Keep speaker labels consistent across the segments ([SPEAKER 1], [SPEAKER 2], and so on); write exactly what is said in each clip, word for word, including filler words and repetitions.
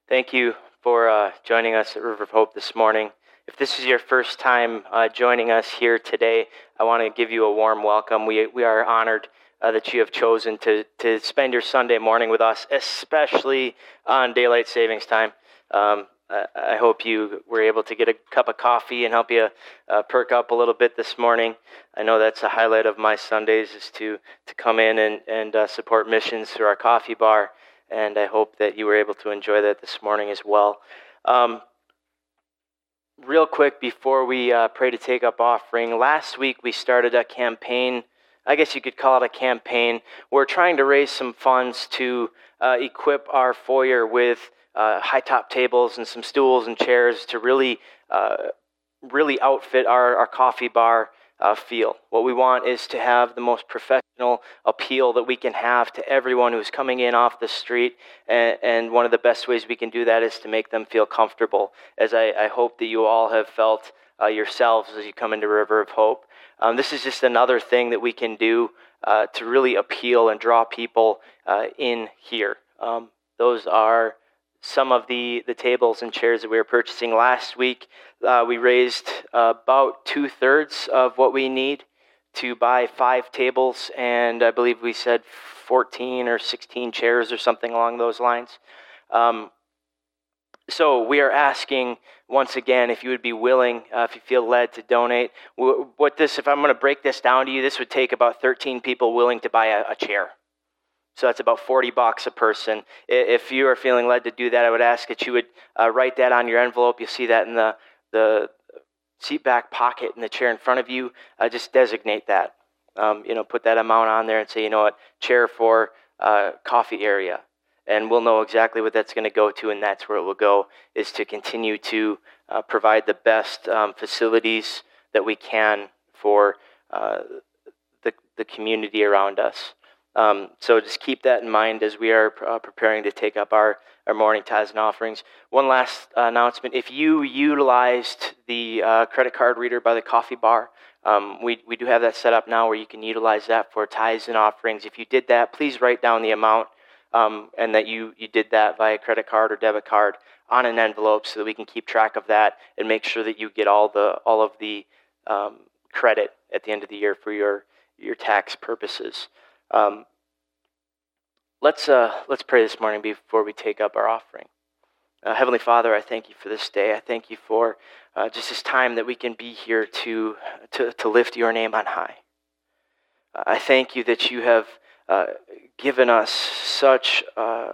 [SPEAKER 1] Thank you for uh, joining us at River of Hope this morning. If this is your first time uh, joining us here today, I want to give you a warm welcome. We we are honored uh, that you have chosen to to spend your Sunday morning with us, especially on daylight savings time. Um, I, I hope you were able to get a cup of coffee and help you uh, perk up a little bit this morning. I know that's a highlight of my Sundays, is to to come in and and uh, support missions through our coffee bar. And I hope that you were able to enjoy that this morning as well. Um, real quick, before we uh, pray to take up offering, last week we started a campaign. I guess you could call it a campaign. We're trying to raise some funds to uh, equip our foyer with uh, high-top tables and some stools and chairs to really, uh, really outfit our, our coffee bar Uh, feel. What we want is to have the most professional appeal that we can have to everyone who's coming in off the street, and, and one of the best ways we can do that is to make them feel comfortable, as I, I hope that you all have felt uh, yourselves as you come into River of Hope. Um, this is just another thing that we can do uh, to really appeal and draw people uh, in here. Um, those are some of the, the tables and chairs that we were purchasing last week. Uh, we raised uh, about two-thirds of what we need to buy five tables, and I believe we said fourteen or sixteen chairs or something along those lines. Um, so we are asking, once again, if you would be willing, uh, if you feel led to donate. What this, if I'm going to break this down to you, this would take about thirteen people willing to buy a, a chair. So that's about forty bucks a person. If you are feeling led to do that, I would ask that you would uh, write that on your envelope. You'll see that in the, the seat back pocket in the chair in front of you. Uh, just designate that. Um, you know, put that amount on there and say, you know what, chair for uh, coffee area. And we'll know exactly what that's going to go to, and that's where it will go, is to continue to uh, provide the best um, facilities that we can for uh, the, the community around us. Um, so just keep that in mind as we are uh, preparing to take up our, our morning tithes and offerings. One last uh, announcement. If you utilized the uh, credit card reader by the coffee bar, um, we, we do have that set up now where you can utilize that for tithes and offerings. If you did that, please write down the amount um, and that you, you did that via credit card or debit card on an envelope so that we can keep track of that and make sure that you get all the all of the um, credit at the end of the year for your, your tax purposes. Um, let's uh, let's pray this morning before we take up our offering. Uh, Heavenly Father, I thank you for this day. I thank you for uh, just this time that we can be here to to, to lift your name on high. Uh, I thank you that you have uh, given us such uh,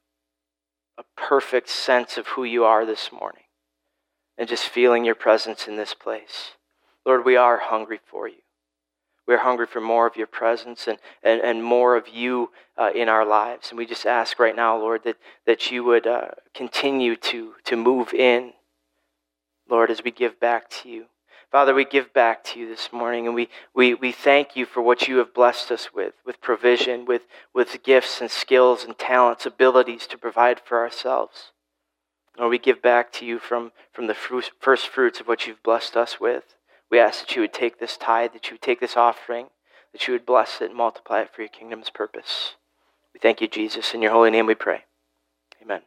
[SPEAKER 1] a perfect sense of who you are this morning, and just feeling your presence in this place. Lord, we are hungry for you. We're hungry for more of your presence and, and, and more of you uh, in our lives. And we just ask right now, Lord, that, that you would uh, continue to, to move in, Lord, as we give back to you. Father, we give back to you this morning, and we, we, we thank you for what you have blessed us with, with provision, with, with gifts and skills and talents, abilities to provide for ourselves. Lord, we give back to you from, from the fruit, first fruits of what you've blessed us with. We ask that you would take this tithe, that you would take this offering, that you would bless it and multiply it for your kingdom's purpose. We thank you, Jesus. In your holy name we pray. Amen.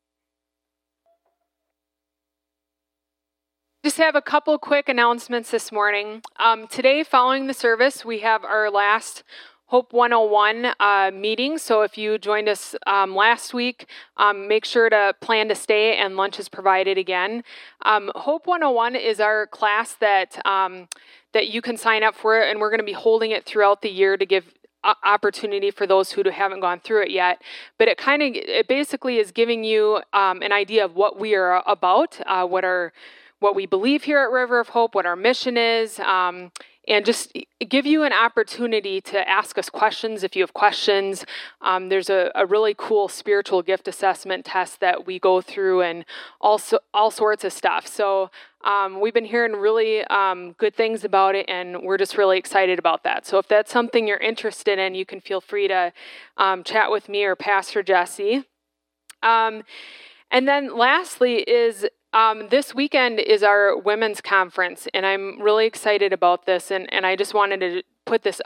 [SPEAKER 2] Just have a couple quick announcements this morning. Um, today, following the service, we have our last Hope one oh one uh, meeting. So if you joined us um, last week, um, make sure to plan to stay, and lunch is provided again. Um, Hope one oh one is our class that um, that you can sign up for, and we're going to be holding it throughout the year to give opportunity for those who haven't gone through it yet. But it kind of, it basically is giving you um, an idea of what we are about, uh, what our what we believe here at River of Hope, what our mission is, um, and just give you an opportunity to ask us questions if you have questions. Um, there's a, a really cool spiritual gift assessment test that we go through, and also all sorts of stuff. So um, we've been hearing really um, good things about it, and we're just really excited about that. So if that's something you're interested in, you can feel free to um, chat with me or Pastor Jesse. Um, and then lastly is Um, this weekend is our women's conference, and I'm really excited about this, and, and I just wanted to put this out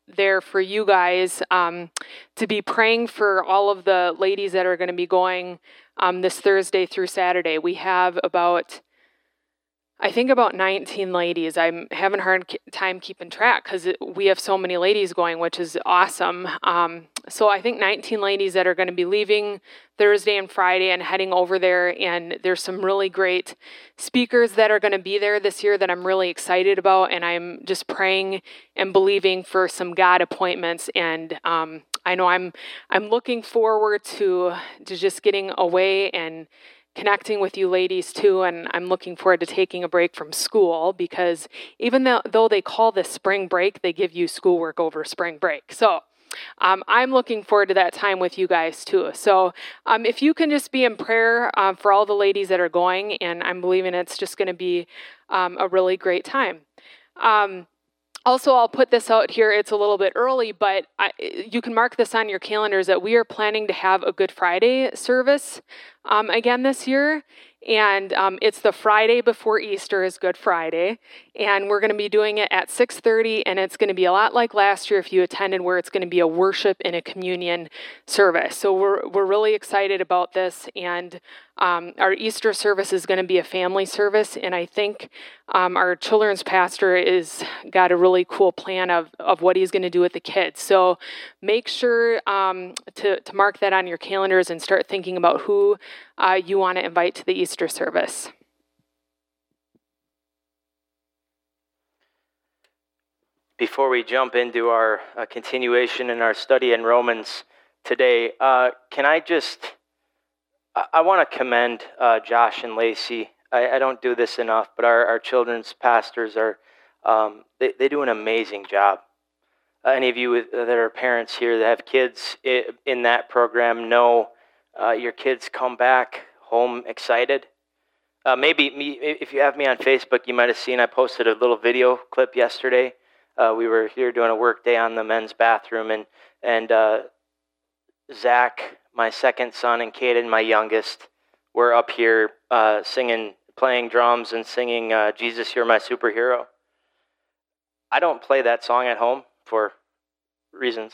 [SPEAKER 2] there for you guys um, to be praying for all of the ladies that are going to be going um, this Thursday through Saturday. We have about, I think about nineteen ladies. I'm having a hard time keeping track because we have so many ladies going, which is awesome. Um, so I think nineteen ladies that are going to be leaving Thursday and Friday and heading over there. And there's some really great speakers that are going to be there this year that I'm really excited about. And I'm just praying and believing for some God appointments. And um, I know I'm I'm looking forward to to just getting away and connecting with you ladies too, and I'm looking forward to taking a break from school because even though, though they call this spring break, they give you schoolwork over spring break. So um, I'm looking forward to that time with you guys too. So um, if you can just be in prayer uh, for all the ladies that are going, and I'm believing it's just going to be um, a really great time. Um, Also, I'll put this out here. It's a little bit early, but I, you can mark this on your calendars that we are planning to have a Good Friday service um, again this year. And um, it's the Friday before Easter is Good Friday. And we're going to be doing it at six thirty. And it's going to be a lot like last year if you attended, where it's going to be a worship and a communion service. So we're we're really excited about this. And um, our Easter service is going to be a family service. And I think um, our children's pastor is got a really cool plan of, of what he's going to do with the kids. So make sure um, to, to mark that on your calendars and start thinking about who uh, you want to invite to the Easter service.
[SPEAKER 1] Before we jump into our uh, continuation in our study in Romans today, uh, can I just, I, I want to commend uh, Josh and Lacey. I, I don't do this enough, but our, our children's pastors are, um, they, they do an amazing job. Uh, any of you with, uh, that are parents here that have kids I- in that program know uh, your kids come back home excited. Uh, maybe me, if you have me on Facebook, you might have seen I posted a little video clip yesterday. Uh, we were here doing a work day on the men's bathroom, and and uh, Zach, my second son, and Kaden, my youngest, were up here uh, singing, playing drums and singing uh, Jesus, You're My Superhero. I don't play that song at home for reasons.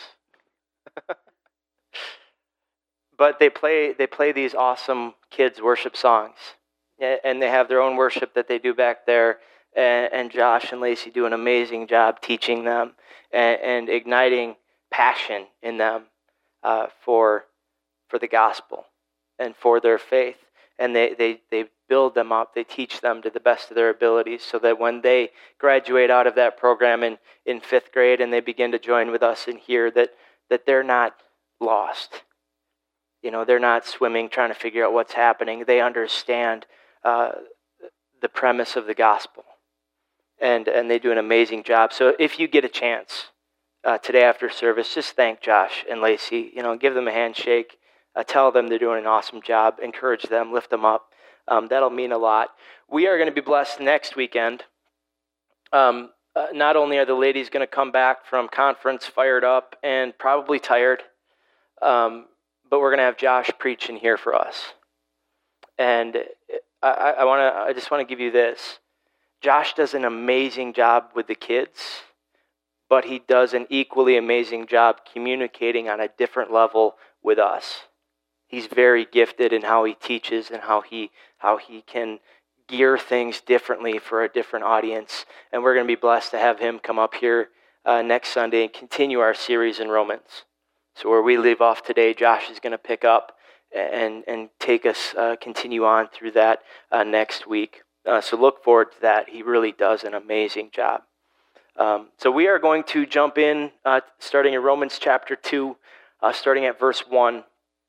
[SPEAKER 1] But they play they play these awesome kids' worship songs. And they have their own worship that they do back there. And, and Josh and Lacey do an amazing job teaching them and, and igniting passion in them uh, for for the gospel and for their faith. And they, they, they build them up. They teach them to the best of their abilities so that when they graduate out of that program in, in fifth grade and they begin to join with us in here, that, that they're not lost. You know, they're not swimming trying to figure out what's happening. They understand uh, the premise of the gospel. And and they do an amazing job. So if you get a chance uh, today after service, just thank Josh and Lacey. You know, give them a handshake. Uh, tell them they're doing an awesome job. Encourage them. Lift them up. Um, that'll mean a lot. We are going to be blessed next weekend. Um, uh, not only are the ladies going to come back from conference fired up and probably tired, um, but we're going to have Josh preaching here for us. And I, I want to. I just want to give you this. Josh does an amazing job with the kids, but he does an equally amazing job communicating on a different level with us. He's very gifted in how he teaches and how he how he can gear things differently for a different audience. And we're going to be blessed to have him come up here uh, next Sunday and continue our series in Romans. So where we leave off today, Josh is going to pick up and, and take us, uh, continue on through that uh, next week. Uh, so look forward to that. He really does an amazing job. Um, so we are going to jump in, uh, starting in Romans chapter two, uh, starting at verse one.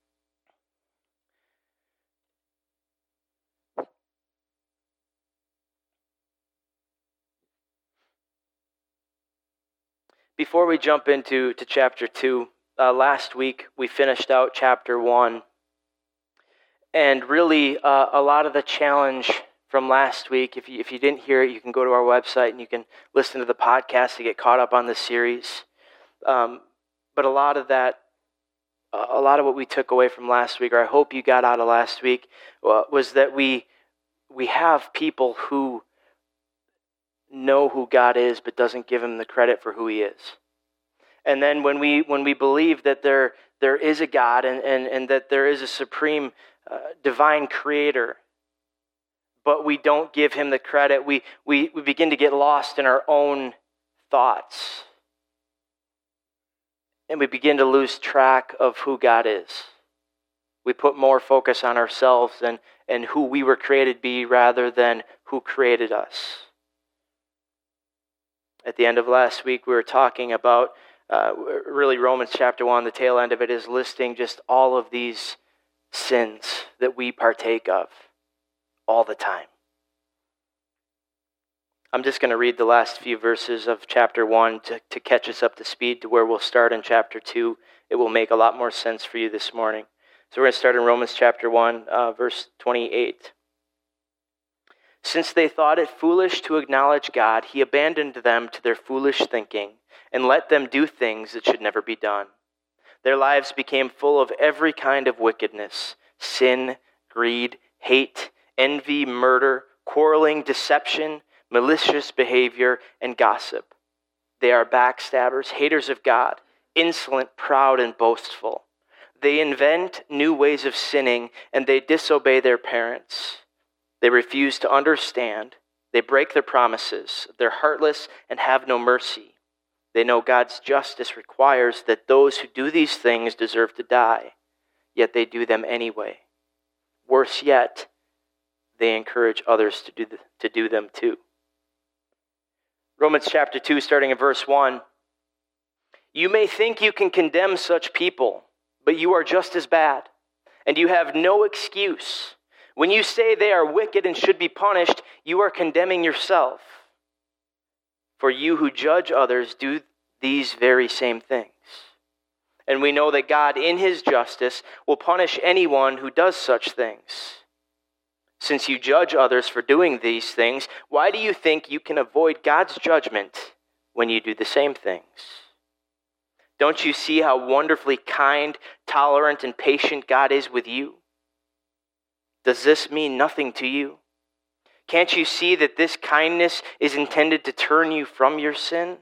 [SPEAKER 1] Before we jump into to chapter two, uh, last week we finished out chapter one. And really, uh, a lot of the challenge from last week, if you, if you didn't hear it, you can go to our website and you can listen to the podcast to get caught up on the series. Um, but a lot of that, uh, a lot of what we took away from last week, or I hope you got out of last week, uh, was that we we have people who know who God is, but doesn't give him the credit for who he is. And then when we when we believe that there there is a God and, and, and that there is a supreme uh, divine creator, but we don't give him the credit, we, we, we begin to get lost in our own thoughts. And we begin to lose track of who God is. We put more focus on ourselves and, and who we were created to be rather than who created us. At the end of last week, we were talking about uh, really Romans chapter one, the tail end of it is listing just all of these sins that we partake of all the time. I'm just going to read the last few verses of chapter one to, to catch us up to speed to where we'll start in chapter two. It will make a lot more sense for you this morning. So we're going to start in Romans chapter one, uh, verse twenty-eight. Since they thought it foolish to acknowledge God, he abandoned them to their foolish thinking and let them do things that should never be done. Their lives became full of every kind of wickedness, sin, greed, hate, envy, murder, quarreling, deception, malicious behavior, and gossip. They are backstabbers, haters of God, insolent, proud, and boastful. They invent new ways of sinning, and they disobey their parents. They refuse to understand. They break their promises. They're heartless and have no mercy. They know God's justice requires that those who do these things deserve to die, yet they do them anyway. Worse yet, they encourage others to do, the, to do them too. Romans chapter two, starting in verse one. You may think you can condemn such people, but you are just as bad, and you have no excuse. When you say they are wicked and should be punished, you are condemning yourself. For you who judge others do these very same things. And we know that God, in his justice, will punish anyone who does such things. Since you judge others for doing these things, why do you think you can avoid God's judgment when you do the same things? Don't you see how wonderfully kind, tolerant, and patient God is with you? Does this mean nothing to you? Can't you see that this kindness is intended to turn you from your sin?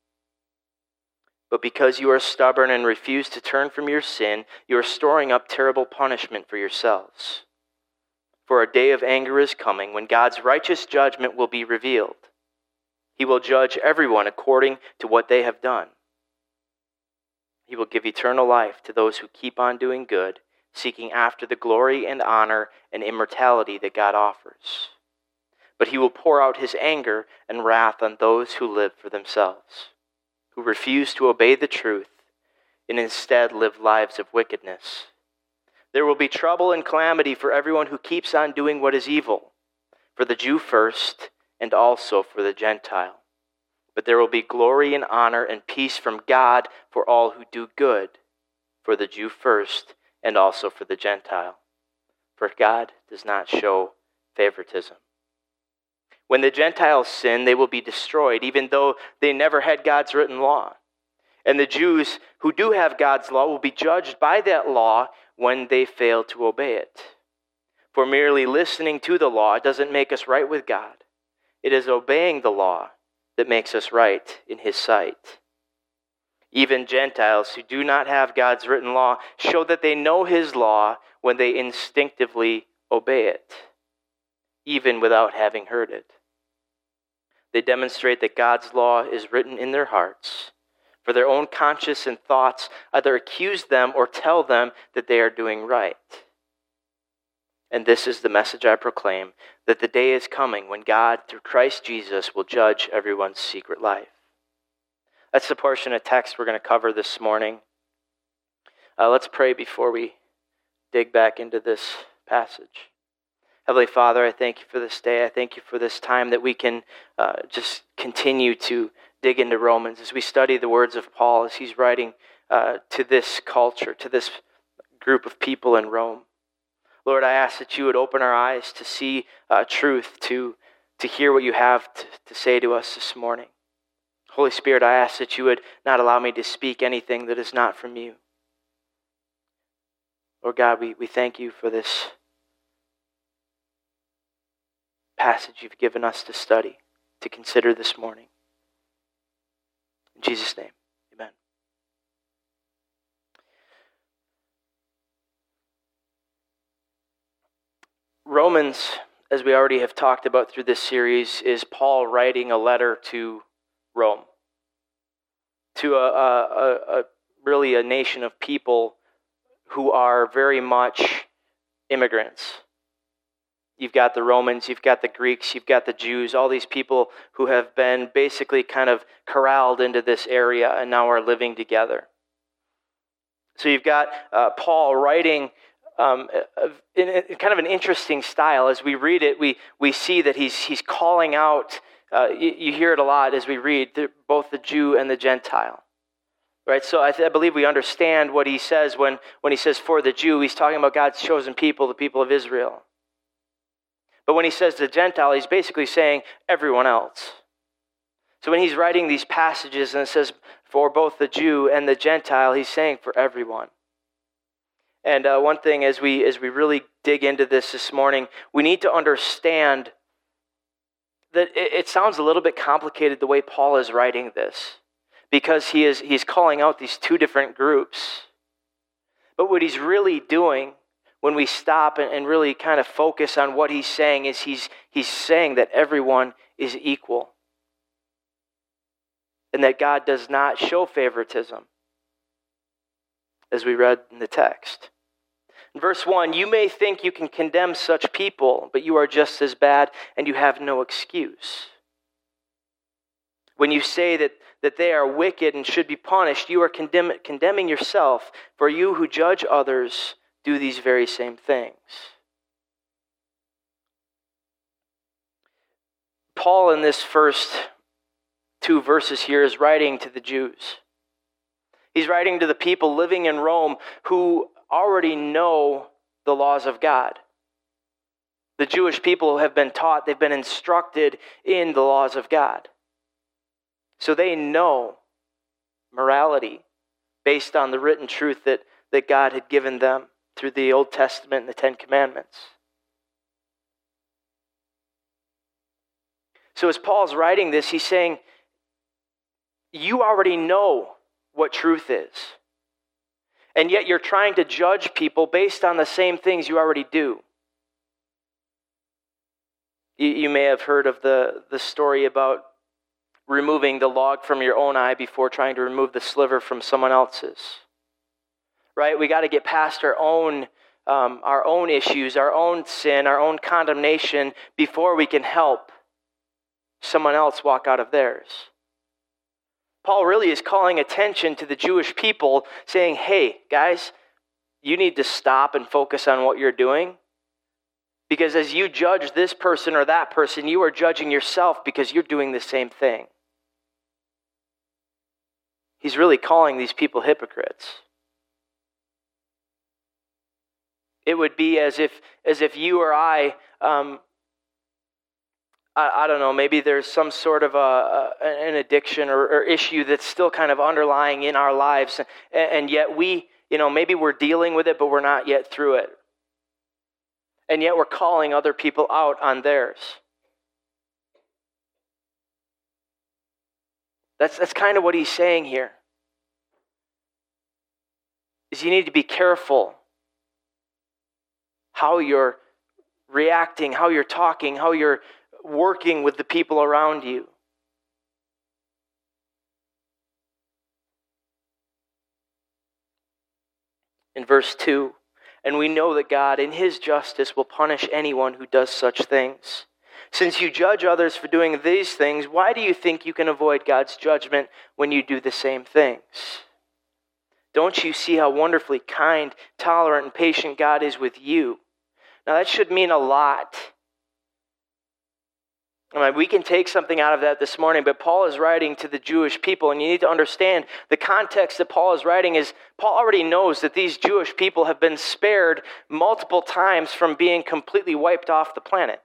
[SPEAKER 1] But because you are stubborn and refuse to turn from your sin, you are storing up terrible punishment for yourselves. For a day of anger is coming when God's righteous judgment will be revealed. He will judge everyone according to what they have done. He will give eternal life to those who keep on doing good, seeking after the glory and honor and immortality that God offers. But he will pour out his anger and wrath on those who live for themselves, who refuse to obey the truth and instead live lives of wickedness. There will be trouble and calamity for everyone who keeps on doing what is evil, for the Jew first and also for the Gentile. But there will be glory and honor and peace from God for all who do good, for the Jew first and also for the Gentile. For God does not show favoritism. When the Gentiles sin, they will be destroyed, even though they never had God's written law. And the Jews who do have God's law will be judged by that law when they fail to obey it. For merely listening to the law doesn't make us right with God. It is obeying the law that makes us right in his sight. Even Gentiles who do not have God's written law show that they know his law when they instinctively obey it, even without having heard it. They demonstrate that God's law is written in their hearts, for their own conscience and thoughts either accuse them or tell them that they are doing right. And this is the message I proclaim, that the day is coming when God, through Christ Jesus, will judge everyone's secret life. That's the portion of text we're going to cover this morning. Uh, let's pray before we dig back into this passage. Heavenly Father, I thank you for this day. I thank you for this time that we can uh, just continue to dig into Romans as we study the words of Paul as he's writing uh, to this culture, to this group of people in Rome. Lord, I ask that you would open our eyes to see uh, truth, to, to hear what you have to, to say to us this morning. Holy Spirit, I ask that you would not allow me to speak anything that is not from you. Lord God, we, we thank you for this passage you've given us to study, to consider this morning. In Jesus' name, amen. Romans, as we already have talked about through this series, is Paul writing a letter to Rome, to a, a, a really a nation of people who are very much immigrants. You've got the Romans, you've got the Greeks, you've got the Jews, all these people who have been basically kind of corralled into this area and now are living together. So you've got uh, Paul writing um, in, in kind of an interesting style. As we read it, we we see that he's he's calling out. Uh, you, you hear it a lot as we read the, both the Jew and the Gentile, right? So I, th- I believe we understand what he says when when he says for the Jew. He's talking about God's chosen people, the people of Israel. But when he says the Gentile, he's basically saying everyone else. So when he's writing these passages and it says for both the Jew and the Gentile, he's saying for everyone. And uh, one thing as we as we really dig into this this morning, we need to understand that it, it sounds a little bit complicated the way Paul is writing this, because he is he's calling out these two different groups. But what he's really doing when we stop and, and really kind of focus on what he's saying is he's he's saying that everyone is equal. And that God does not show favoritism, as we read in the text. In verse one, you may think you can condemn such people, but you are just as bad and you have no excuse. When you say that, that they are wicked and should be punished, you are condemn, condemning yourself, for you who judge others do these very same things. Paul, in this first two verses here, is writing to the Jews. He's writing to the people living in Rome who already know the laws of God. The Jewish people have been taught, they've been instructed in the laws of God. So they know morality based on the written truth that, that God had given them through the Old Testament and the Ten Commandments. So as Paul's writing this, he's saying, you already know what truth is. And yet you're trying to judge people based on the same things you already do. You, you may have heard of the, the story about removing the log from your own eye before trying to remove the sliver from someone else's. Right? We got to get past our own um, our own issues, our own sin, our own condemnation before we can help someone else walk out of theirs. Paul really is calling attention to the Jewish people, saying, hey, guys, you need to stop and focus on what you're doing. Because as you judge this person or that person, you are judging yourself because you're doing the same thing. He's really calling these people hypocrites. It would be as if as if you or I, um, I, I don't know, maybe there's some sort of a, a an addiction or, or issue that's still kind of underlying in our lives, and, and yet we, you know, maybe we're dealing with it, but we're not yet through it. And yet we're calling other people out on theirs. That's that's kind of what he's saying here. Is you need to be careful how you're reacting, how you're talking, how you're working with the people around you. In verse two, and we know that God in his justice will punish anyone who does such things. Since you judge others for doing these things, why do you think you can avoid God's judgment when you do the same things? Don't you see how wonderfully kind, tolerant, and patient God is with you? Now that should mean a lot. I mean, we can take something out of that this morning, but Paul is writing to the Jewish people, and you need to understand the context that Paul is writing is, Paul already knows that these Jewish people have been spared multiple times from being completely wiped off the planet.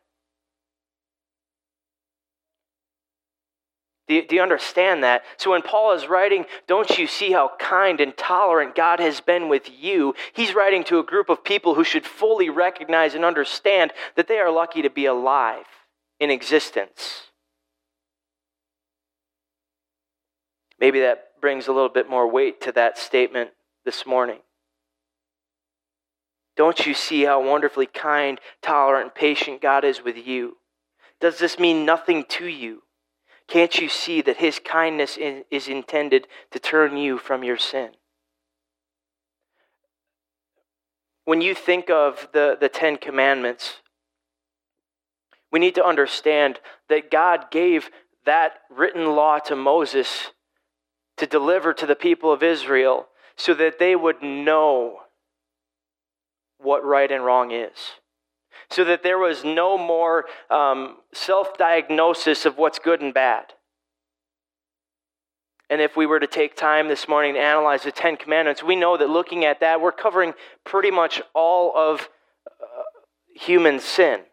[SPEAKER 1] Do you, do you understand that? So when Paul is writing, don't you see how kind and tolerant God has been with you? He's writing to a group of people who should fully recognize and understand that they are lucky to be alive in existence. Maybe that brings a little bit more weight to that statement this morning. Don't you see how wonderfully kind, tolerant, and patient God is with you? Does this mean nothing to you? Can't you see that his kindness is intended to turn you from your sin? When you think of the, the Ten Commandments, we need to understand that God gave that written law to Moses to deliver to the people of Israel so that they would know what right and wrong is. So that there was no more um, self-diagnosis of what's good and bad. And if we were to take time this morning to analyze the Ten Commandments, we know that looking at that, we're covering pretty much all of uh, human sin.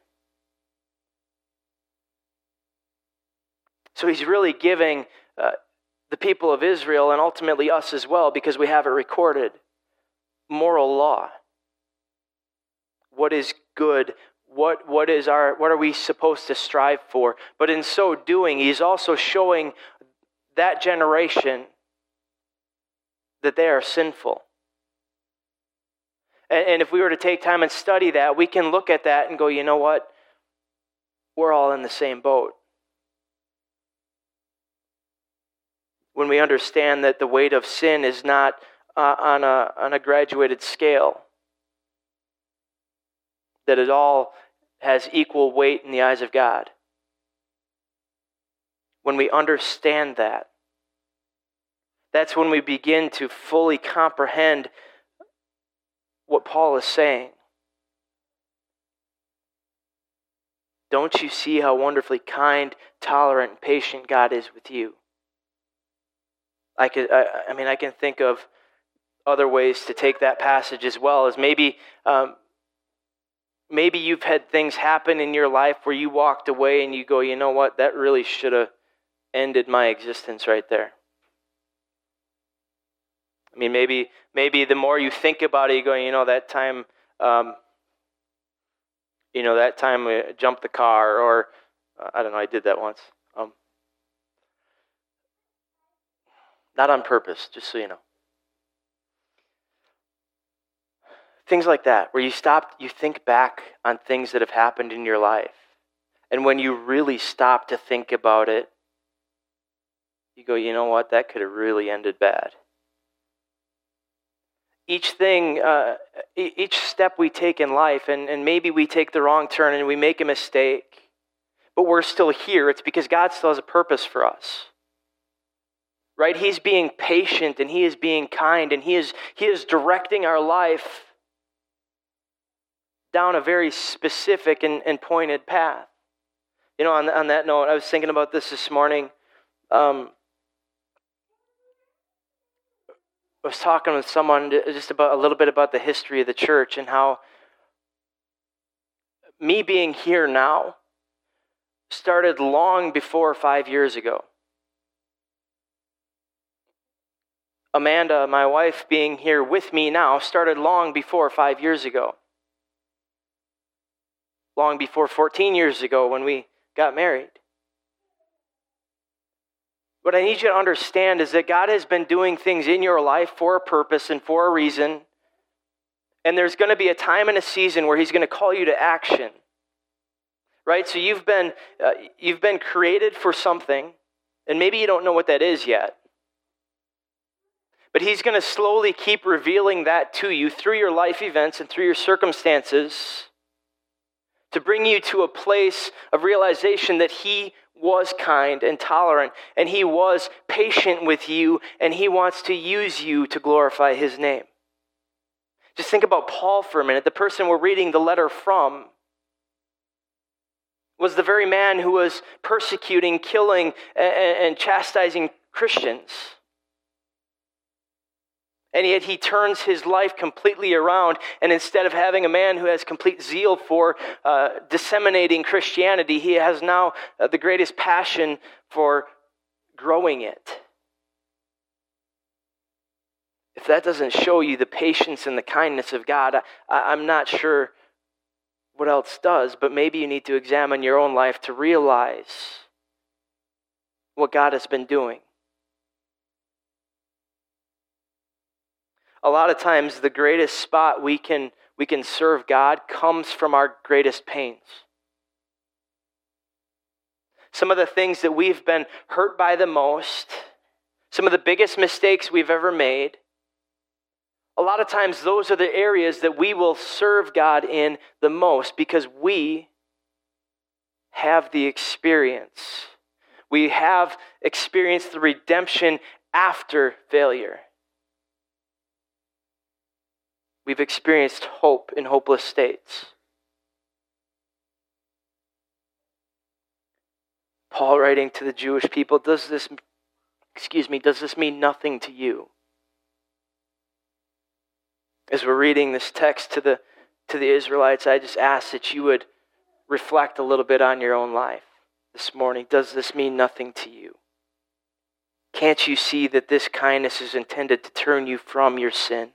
[SPEAKER 1] So he's really giving uh, the people of Israel, and ultimately us as well, because we have it recorded, moral law. What is good? What what is our what are we supposed to strive for? But in so doing, he's also showing that generation that they are sinful. And, and if we were to take time and study that, we can look at that and go, you know what? We're all in the same boat. When we understand that the weight of sin is not uh, on a on a graduated scale, that it all has equal weight in the eyes of God. When we understand that, that's when we begin to fully comprehend what Paul is saying. Don't you see how wonderfully kind, tolerant, and patient God is with you? I could, I, I mean, I can think of other ways to take that passage as well, as maybe, um, maybe you've had things happen in your life where you walked away and you go, you know what, that really should have ended my existence right there. I mean, maybe, maybe the more you think about it, you go, you know, that time, um, you know, that time we jumped the car, or uh, I don't know, I did that once. Um, Not on purpose, just so you know. Things like that, where you stop, you think back on things that have happened in your life. And when you really stop to think about it, you go, you know what, that could have really ended bad. Each thing, uh, each step we take in life, and, and maybe we take the wrong turn and we make a mistake, but we're still here. It's because God still has a purpose for us. Right? He's being patient and he is being kind, and he is he is directing our life down a very specific and, and pointed path. You know, on, on that note, I was thinking about this this morning. Um, I was talking with someone just about a little bit about the history of the church and how me being here now started long before five years ago. Amanda, my wife, being here with me now started long before five years ago. Long before fourteen years ago when we got married. What I need you to understand is that God has been doing things in your life for a purpose and for a reason. And there's going to be a time and a season where he's going to call you to action. Right? So you've been uh, you've been created for something, and maybe you don't know what that is yet. But he's going to slowly keep revealing that to you through your life events and through your circumstances to bring you to a place of realization that he was kind and tolerant, and he was patient with you, and he wants to use you to glorify his name. Just think about Paul for a minute. The person we're reading the letter from was the very man who was persecuting, killing, and chastising Christians. And yet he turns his life completely around, and instead of having a man who has complete zeal for uh, disseminating Christianity, he has now uh, the greatest passion for growing it. If that doesn't show you the patience and the kindness of God, I, I'm not sure what else does, but maybe you need to examine your own life to realize what God has been doing. A lot of times the greatest spot we can we can serve God comes from our greatest pains. Some of the things that we've been hurt by the most, some of the biggest mistakes we've ever made, a lot of times those are the areas that we will serve God in the most because we have the experience. We have experienced the redemption after failure. We've experienced hope in hopeless states. Paul writing to the Jewish people, does this, excuse me, does this mean nothing to you? As we're reading this text to the to the Israelites, I just ask that you would reflect a little bit on your own life this morning. Does this mean nothing to you? Can't you see that this kindness is intended to turn you from your sin?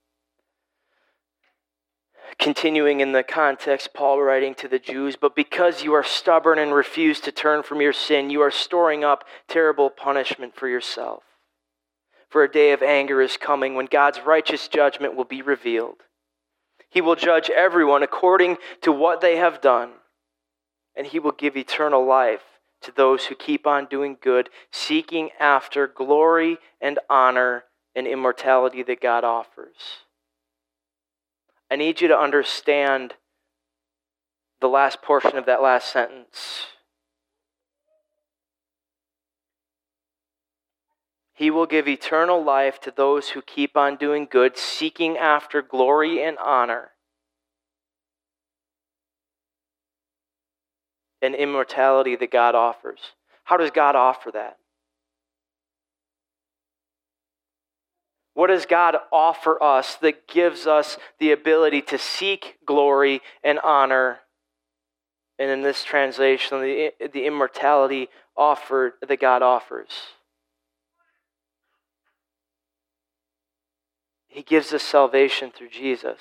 [SPEAKER 1] Continuing in the context, Paul writing to the Jews, but because you are stubborn and refuse to turn from your sin, you are storing up terrible punishment for yourself. For a day of anger is coming when God's righteous judgment will be revealed. He will judge everyone according to what they have done, and he will give eternal life to those who keep on doing good, seeking after glory and honor and immortality that God offers. I need you to understand the last portion of that last sentence. He will give eternal life to those who keep on doing good, seeking after glory and honor and immortality that God offers. How does God offer that? What does God offer us that gives us the ability to seek glory and honor? And in this translation, the, the immortality offered that God offers. He gives us salvation through Jesus.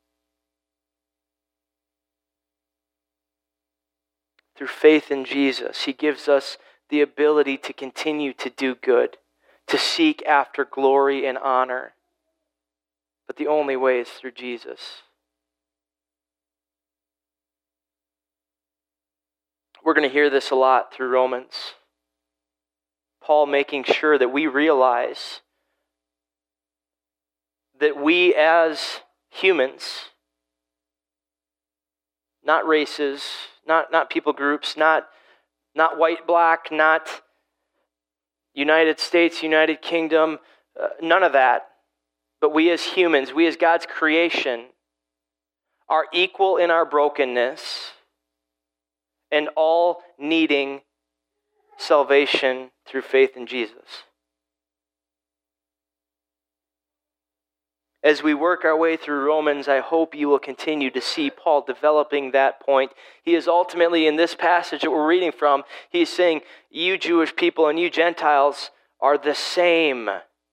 [SPEAKER 1] Through faith in Jesus, he gives us the ability to continue to do good, to seek after glory and honor. But the only way is through Jesus. We're going to hear this a lot through Romans. Paul making sure that we realize that we as humans, not races, not, not people groups, not, not white, black, not United States, United Kingdom, uh, none of that. But we as humans, we as God's creation, are equal in our brokenness and all needing salvation through faith in Jesus. As we work our way through Romans, I hope you will continue to see Paul developing that point. He is ultimately, in this passage that we're reading from, he is saying, you Jewish people and you Gentiles are the same.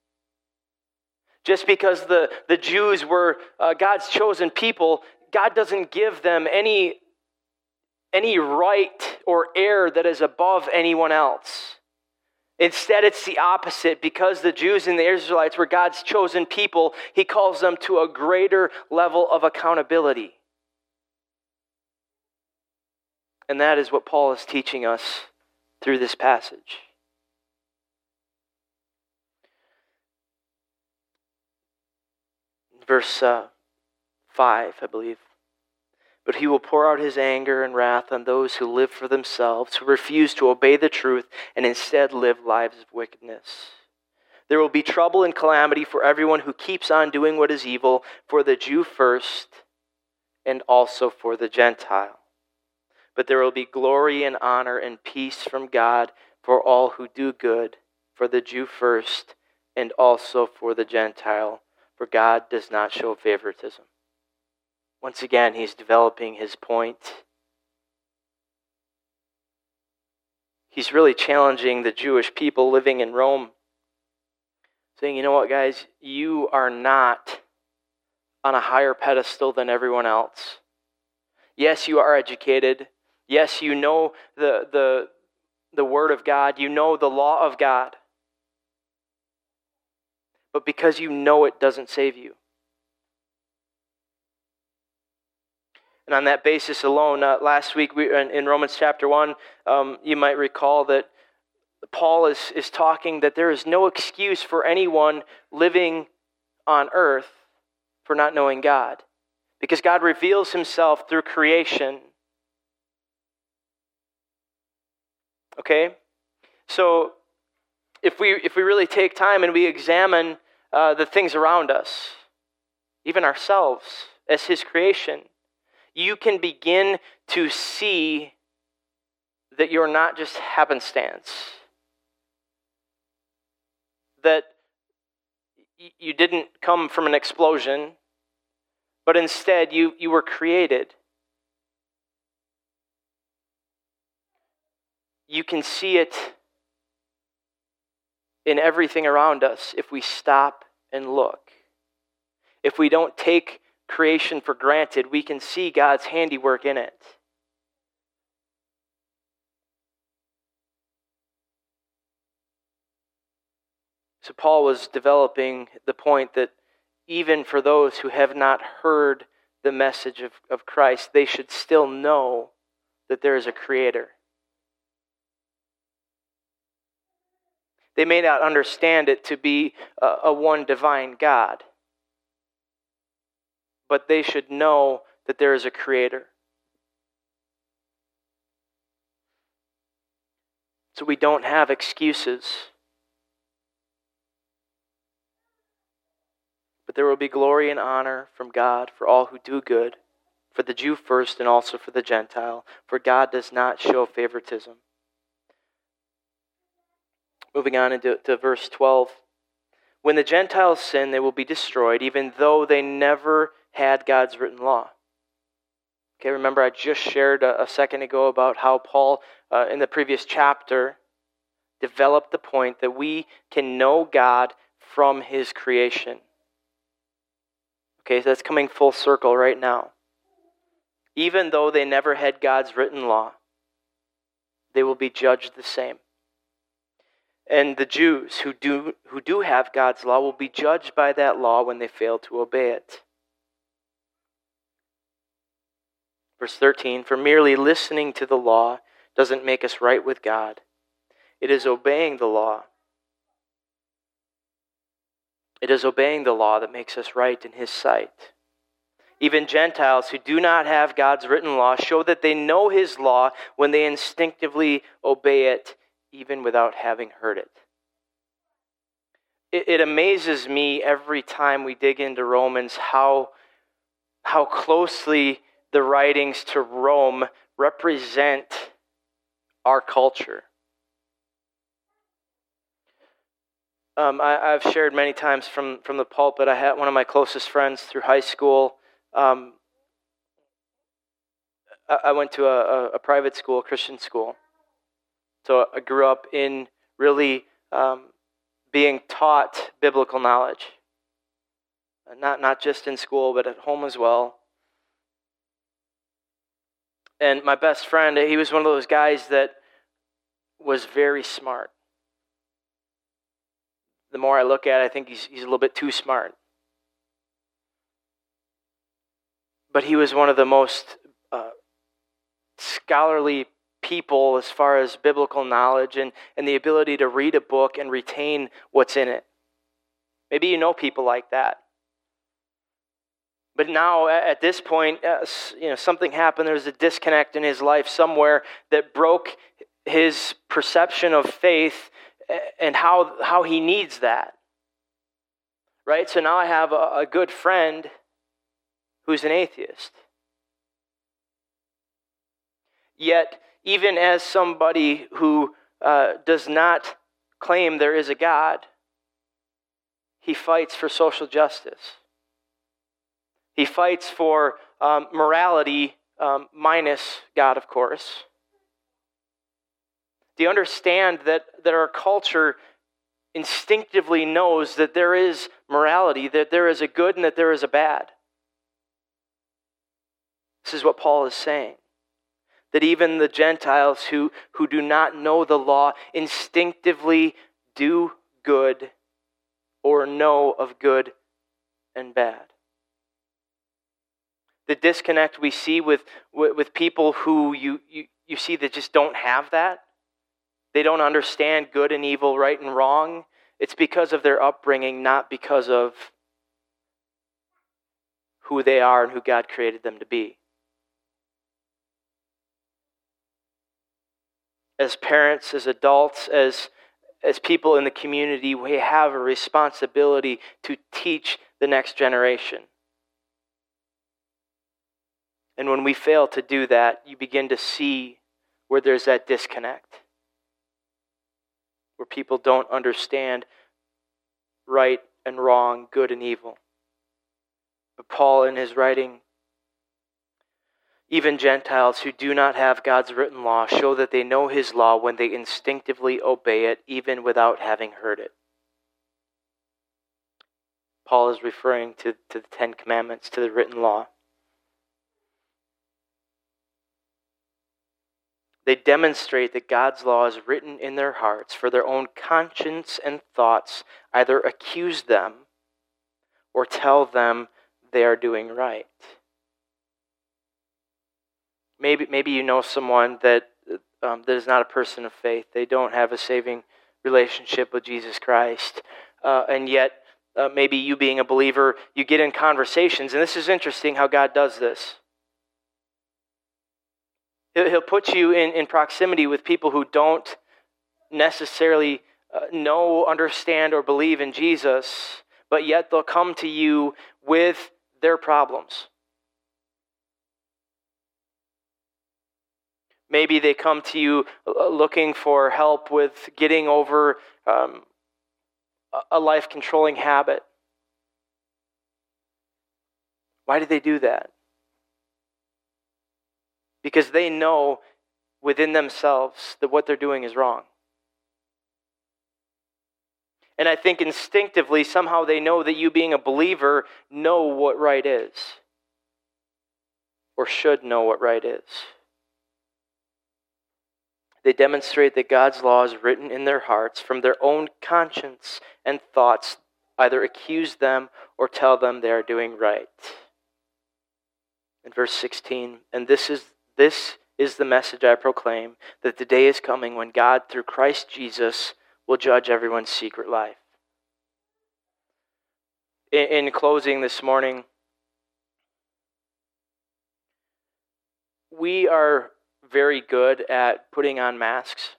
[SPEAKER 1] Just because the, the Jews were uh, God's chosen people, God doesn't give them any, any right or air that is above anyone else. Instead, it's the opposite. Because the Jews and the Israelites were God's chosen people, he calls them to a greater level of accountability. And that is what Paul is teaching us through this passage. Verse uh, five, I believe. But he will pour out his anger and wrath on those who live for themselves, who refuse to obey the truth and instead live lives of wickedness. There will be trouble and calamity for everyone who keeps on doing what is evil, for the Jew first and also for the Gentile. But there will be glory and honor and peace from God for all who do good, for the Jew first and also for the Gentile, for God does not show favoritism. Once again, he's developing his point. He's really challenging the Jewish people living in Rome, saying, you know what, guys, you are not on a higher pedestal than everyone else. Yes, you are educated. Yes, you know the, the, the Word of God. You know the law of God. But because you know it doesn't save you. And on that basis alone, uh, last week we in, in Romans chapter one, um, you might recall that Paul is, is talking that there is no excuse for anyone living on earth for not knowing God. Because God reveals himself through creation. Okay? So if we if we really take time and we examine uh, the things around us, even ourselves as his creation, you can begin to see that you're not just happenstance. That you didn't come from an explosion, but instead you, you were created. You can see it in everything around us if we stop and look. If we don't take creation for granted, we can see God's handiwork in it. So Paul was developing the point that even for those who have not heard the message of, of Christ, they should still know that there is a Creator. They may not understand it to be a, a one divine God, but they should know that there is a Creator. So we don't have excuses. But there will be glory and honor from God for all who do good, for the Jew first and also for the Gentile, for God does not show favoritism. Moving on into to verse twelve. When the Gentiles sin, they will be destroyed, even though they never had God's written law. Okay, remember I just shared a, a second ago about how Paul, uh, in the previous chapter, developed the point that we can know God from his creation. Okay, so that's coming full circle right now. Even though they never had God's written law, they will be judged the same. And the Jews who do who do have God's law will be judged by that law when they fail to obey it. Verse thirteen, for merely listening to the law doesn't make us right with God. It is obeying the law. It is obeying the law that makes us right in his sight. Even Gentiles who do not have God's written law show that they know his law when they instinctively obey it, even without having heard it. It, it amazes me every time we dig into Romans how, how closely the writings to Rome represent our culture. Um, I, I've shared many times from, from the pulpit. I had one of my closest friends through high school. Um, I, I went to a, a private school, Christian school. So I grew up in really um, being taught biblical knowledge. Not, not just in school, but at home as well. And my best friend, he was one of those guys that was very smart. The more I look at it, I think he's, he's a little bit too smart. But he was one of the most uh, scholarly people as far as biblical knowledge and, and the ability to read a book and retain what's in it. Maybe you know people like that. But now, at this point, uh, you know, something happened. There was a disconnect in his life somewhere that broke his perception of faith and how how he needs that. Right? So now I have a, a good friend who's an atheist. Yet, even as somebody who uh, does not claim there is a God, he fights for social justice. He fights for um, morality um, minus God, of course. Do you understand that, that our culture instinctively knows that there is morality, that there is a good and that there is a bad? This is what Paul is saying. That even the Gentiles who, who do not know the law instinctively do good or know of good and bad. The disconnect we see with, with, with people who you, you, you see that just don't have that. They don't understand good and evil, right and wrong. It's because of their upbringing, not because of who they are and who God created them to be. As parents, as adults, as, as people in the community, we have a responsibility to teach the next generation. And when we fail to do that, you begin to see where there's that disconnect, where people don't understand right and wrong, good and evil. But Paul, in his writing, even Gentiles who do not have God's written law show that they know his law when they instinctively obey it, even without having heard it. Paul is referring to, to the Ten Commandments, to the written law. They demonstrate that God's law is written in their hearts, for their own conscience and thoughts either accuse them or tell them they are doing right. Maybe maybe you know someone that um, that is not a person of faith. They don't have a saving relationship with Jesus Christ. Uh, and yet, uh, maybe you being a believer, you get in conversations. And this is interesting how God does this. He'll, he'll put you in, in proximity with people who don't necessarily uh, know, understand, or believe in Jesus, but yet they'll come to you with their problems. Maybe they come to you looking for help with getting over um, a life-controlling habit. Why do they do that? Because they know within themselves that what they're doing is wrong. And I think instinctively, somehow they know that you being a believer know what right is. Or should know what right is. They demonstrate that God's law is written in their hearts from their own conscience and thoughts, either accuse them or tell them they are doing right. In verse sixteen, and this is this is the message I proclaim, that the day is coming when God, through Christ Jesus, will judge everyone's secret life. In, in closing this morning, we are very good at putting on masks.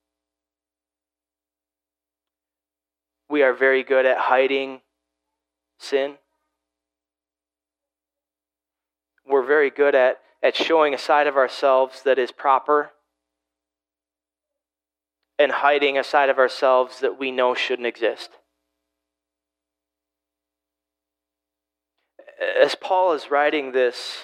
[SPEAKER 1] We are very good at hiding sin. We're very good at, at showing a side of ourselves that is proper and hiding a side of ourselves that we know shouldn't exist. As Paul is writing this,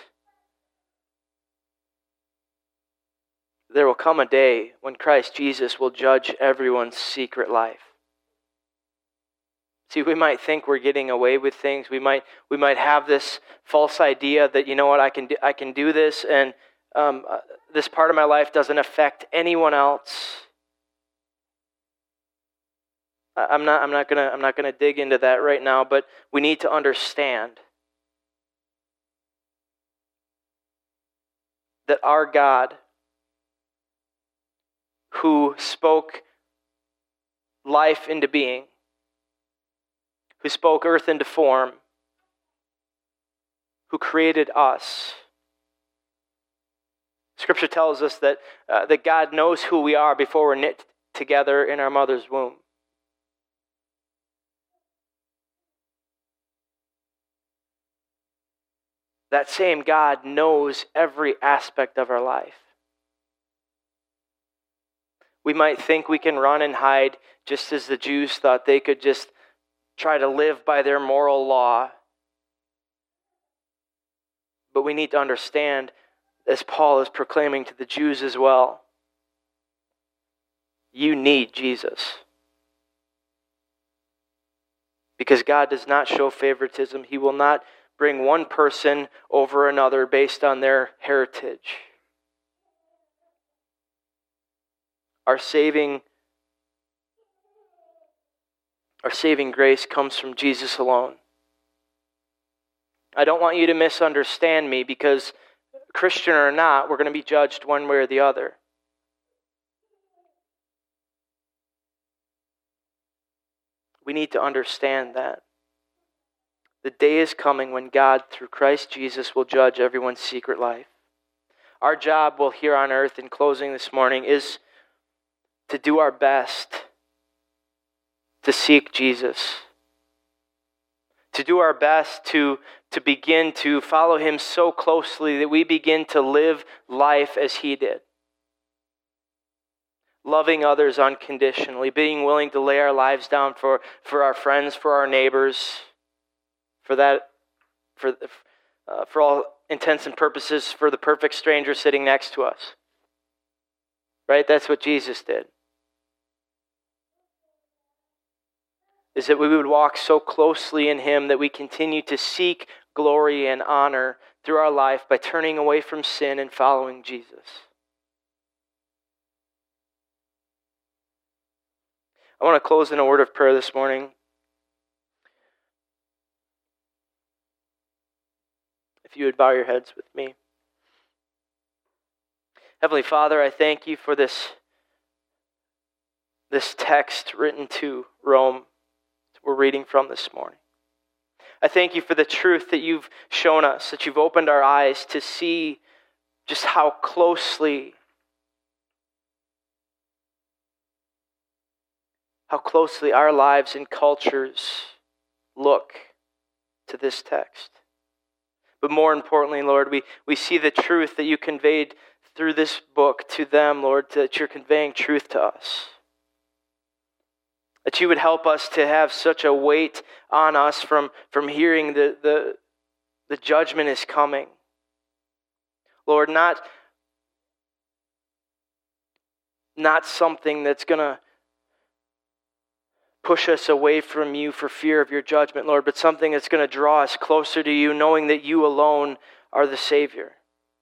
[SPEAKER 1] there will come a day when Christ Jesus will judge everyone's secret life. See, we might think we're getting away with things. We might we might have this false idea that, you know what, I can do, I can do this, and um, uh, this part of my life doesn't affect anyone else. I, I'm not I'm not gonna I'm not gonna dig into that right now, but we need to understand that our God, who spoke life into being, who spoke earth into form, who created us. Scripture tells us that, uh, that God knows who we are before we're knit together in our mother's womb. That same God knows every aspect of our life. We might think we can run and hide, just as the Jews thought they could just try to live by their moral law. But we need to understand, as Paul is proclaiming to the Jews as well, you need Jesus. Because God does not show favoritism. He will not bring one person over another based on their heritage. Our saving Our saving grace comes from Jesus alone. I don't want you to misunderstand me, because Christian or not, we're going to be judged one way or the other. We need to understand that. The day is coming when God, through Christ Jesus, will judge everyone's secret life. Our job, well, here on earth, in closing this morning, is to do our best to seek Jesus. To do our best to, to begin to follow Him so closely that we begin to live life as He did. Loving others unconditionally, being willing to lay our lives down for, for our friends, for our neighbors, for that, for, uh, for all intents and purposes, for the perfect stranger sitting next to us. Right? That's what Jesus did. Is that we would walk so closely in Him that we continue to seek glory and honor through our life by turning away from sin and following Jesus. I want to close in a word of prayer this morning. If you would bow your heads with me. Heavenly Father, I thank You for this, this text written to Rome that we're reading from this morning. I thank You for the truth that You've shown us, that You've opened our eyes to see just how closely how closely our lives and cultures look to this text. But more importantly, Lord, we, we see the truth that You conveyed through this book to them, Lord, that You're conveying truth to us. That You would help us to have such a weight on us from, from hearing the, the, the judgment is coming. Lord, not, not something that's going to push us away from You for fear of Your judgment, Lord, but something that's going to draw us closer to You, knowing that You alone are the Savior.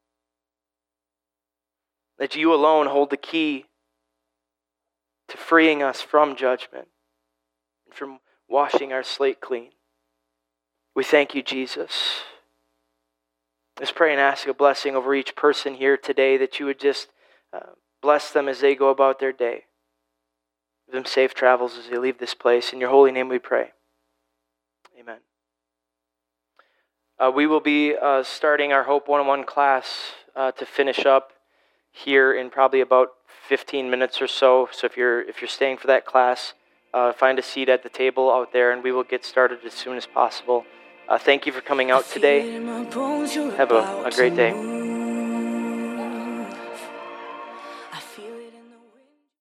[SPEAKER 1] That You alone hold the key to freeing us from judgment and from washing our slate clean. We thank You, Jesus. Let's pray and ask a blessing over each person here today, that You would just uh, bless them as they go about their day. Give them safe travels as they leave this place. In Your holy name we pray. Amen. Uh, we will be uh, starting our Hope one oh one class uh, to finish up here in probably about fifteen minutes or so. So if you're if you're staying for that class, uh, find a seat at the table out there, and we will get started as soon as possible. Uh, thank you for coming out today. Have a, a great day.